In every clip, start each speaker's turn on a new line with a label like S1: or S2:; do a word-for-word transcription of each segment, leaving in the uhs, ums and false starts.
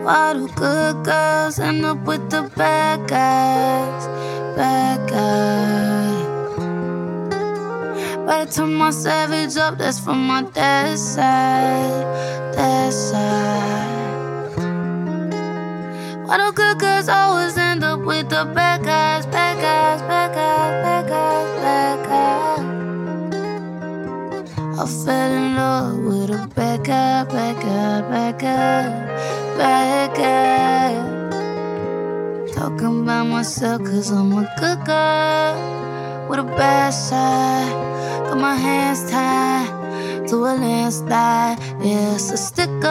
S1: Why do good girls end up with the bad guys? Bad guys. Better turn my savage up, that's from my dad's side. Dad's side. Why do good girls always end up with the bad guys? Bad guys, bad guys, bad guys, bad guys. I fell in love with a bad guy, bad guy, bad guy, bad guy. Talking about myself cause I'm a good girl with a bad side. Got my hands tied to a landslide. Yeah, it's a sticker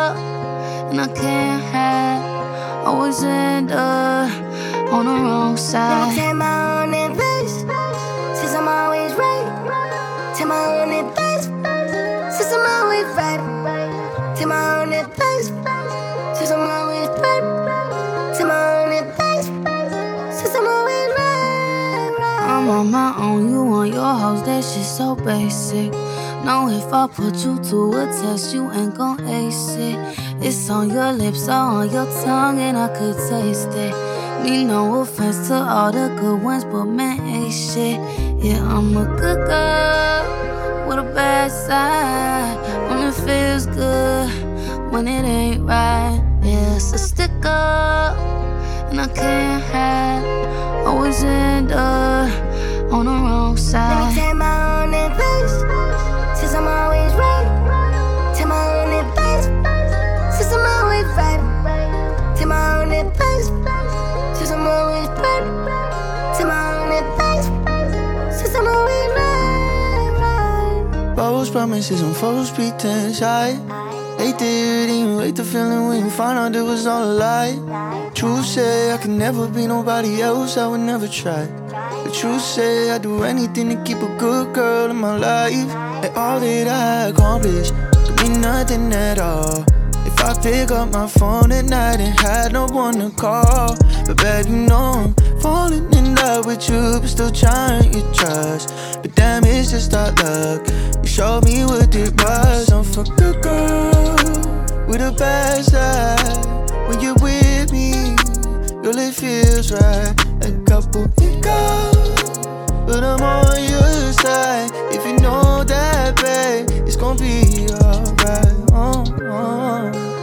S1: and I can't hide. Always end up on the wrong side.
S2: Let me take my own advice, since I'm always right. Take my own advice, since I'm always right. Take my own advice, since I'm always right. Take my own advice, since I'm always right, right.
S1: I'm on my own, you on your house, that shit so basic. Know if I put you to a test, you ain't gon' ace it. It's on your lips, all on your tongue, and I could taste it. Me no offense to all the good ones, but man, ain't shit. Yeah, I'm a good girl with a bad side. When it feels good, when it ain't right. Yeah, it's a sticker, and I can't hide. Always end up on the wrong side.
S2: Let me take my own advice, since I'm always right. Take my own advice, since I'm always right. Take my own advice, since I'm always right. Take my own advice, since I'm always right, right.
S3: False promises and false pretense, I hate it, even hate the feeling when you find out it was all a lie. Truth say I can never be nobody else, I would never try. The truth say I'd do anything to keep a good girl in my life. And all that I accomplished don't mean nothing at all if I pick up my phone at night and had no one to call. But babe, you know I'm falling in love with you, but still trying to trust. But damn, it's just our luck. You showed me what it was. I'm for good girl with a bad side. When you're with me, girl, it feels right. A couple hiccups, but I'm on your side. If you know that, babe, it's gonna be alright. Oh, oh.